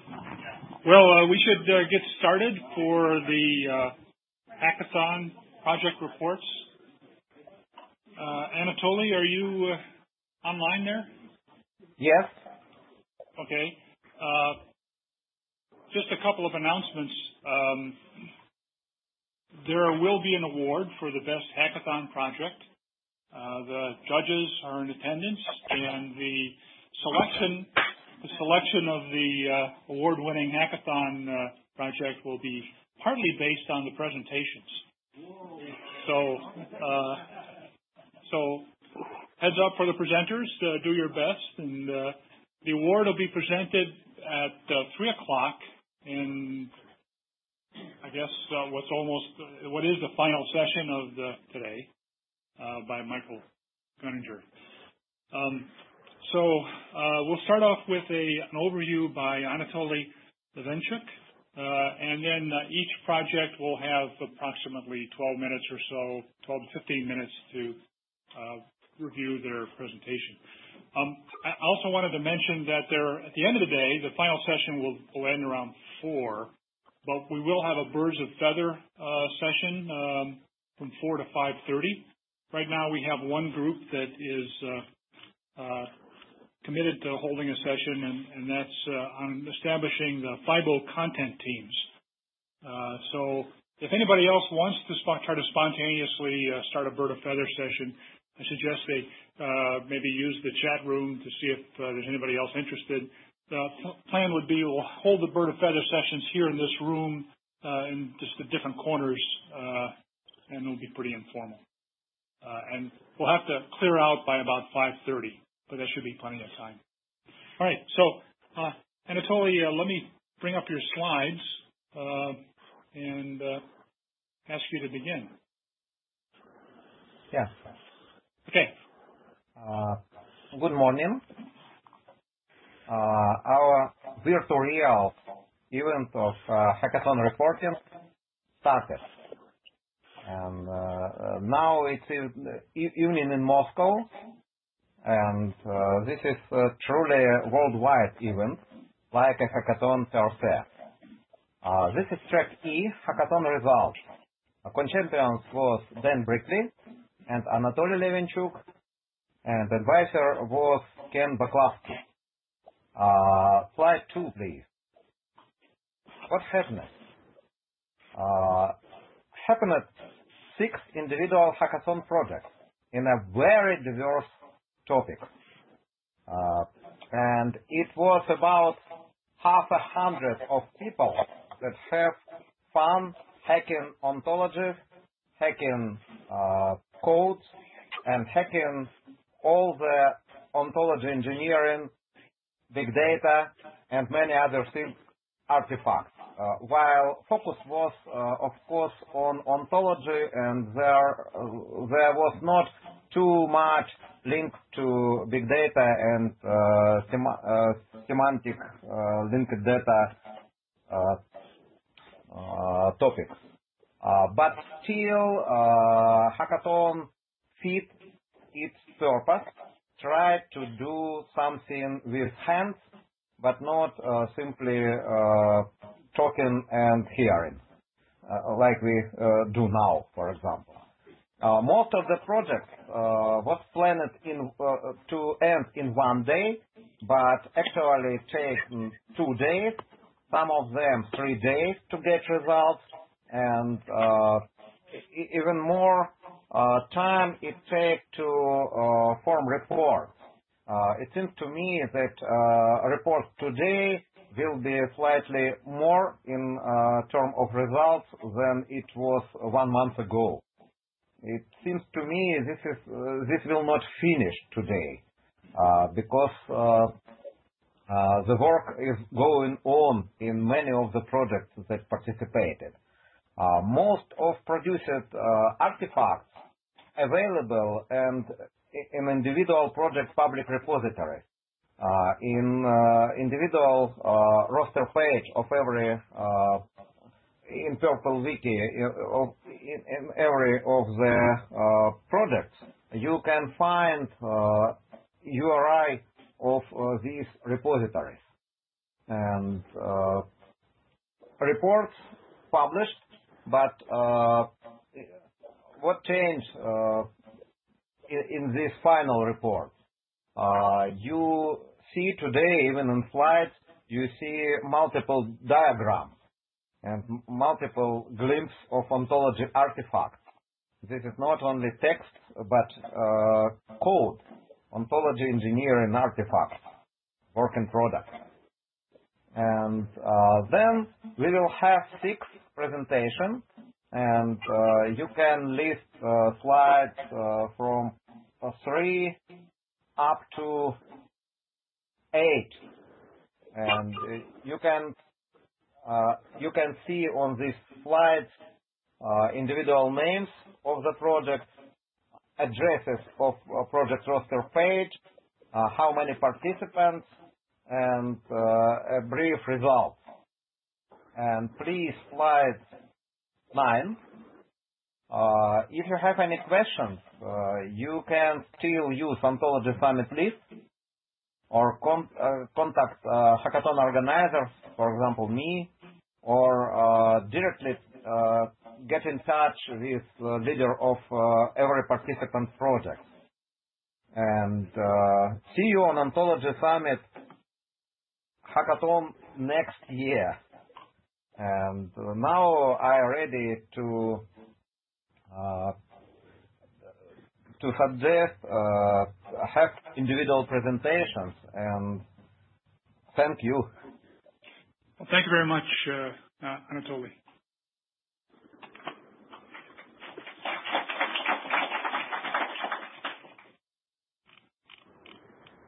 Well, we should get started for the hackathon project reports. Anatoly, are you online there? Yes. Okay. Just a couple of announcements. There will be an award for the best hackathon project. The judges are in attendance, and the selection of the award-winning hackathon project will be partly based on the presentations. So heads up for the presenters, do your best, and the award will be presented at 3 o'clock in, I guess, what is the final session of today by Michael Gunninger. We'll start off with an overview by Anatoly Levenchuk, and then each project will have approximately 12 minutes or so, 12 to 15 minutes to review their presentation. I also wanted to mention that at the end of the day, the final session will end around 4, but we will have a birds of feather session from 4 to 5:30. Right now we have one group that is committed to holding a session, and that's on establishing the FIBO content teams. So if anybody else wants to try to spontaneously start a bird of feather session, I suggest they maybe use the chat room to see if there's anybody else interested. The plan would be we'll hold the bird of feather sessions here in this room in just the different corners, and it'll be pretty informal. And we'll have to clear out by about 5:30, but that should be plenty of time. All right, so Anatoly, let me bring up your slides and ask you to begin. Yes. Okay. Good morning. Our virtual real event of hackathon reporting started. And now it's evening in Moscow, and this is truly a worldwide event, like a hackathon per se. This is track E, hackathon results. Co-champions was Dan Brickley and Anatoly Levenchuk, and advisor was Ken Baklavsky. Slide 2, please. What happened? Happened 6 individual hackathon projects in a very diverse topic. And it was about 100 of people that have fun hacking ontologies, hacking codes, and hacking all the ontology engineering, big data, and many other things, artifacts. While focus was, of course, on ontology, and there was not too much link to big data and semantic linked data topics. But still, hackathon fit its purpose, tried to do something with hands, but not simply talking and hearing, like we do now, for example. Most of the projects was planned to end in 1 day, but actually taken 2 days, some of them 3 days to get results, and even more time it takes to form reports. It seems to me that report today will be slightly more in terms of results than it was 1 month ago. It seems to me this will not finish today because the work is going on in many of the projects that participated. Most of produced artifacts available and in individual project public repositories. In individual roster page of every in Purple Wiki in every of the projects, you can find URI of these repositories. and reports published, but what changed in this final report? You see today, even in slides, you see multiple diagrams and multiple glimpses of ontology artifacts. This is not only text, but code, ontology engineering artifacts, work in product. And then we will have 6 presentations, and you can list slides from 3 up to 8, and you can see on these slides individual names of the project, addresses of project roster page, how many participants, and a brief result. And please, slide 9. If you have any questions, you can still use Ontology Summit list or contact hackathon organizers, for example, me, or directly get in touch with the leader of every participant project. And see you on Ontology Summit Hackathon next year. And now I'm ready to suggest have individual presentations, and thank you. Well, thank you very much, Anatoly.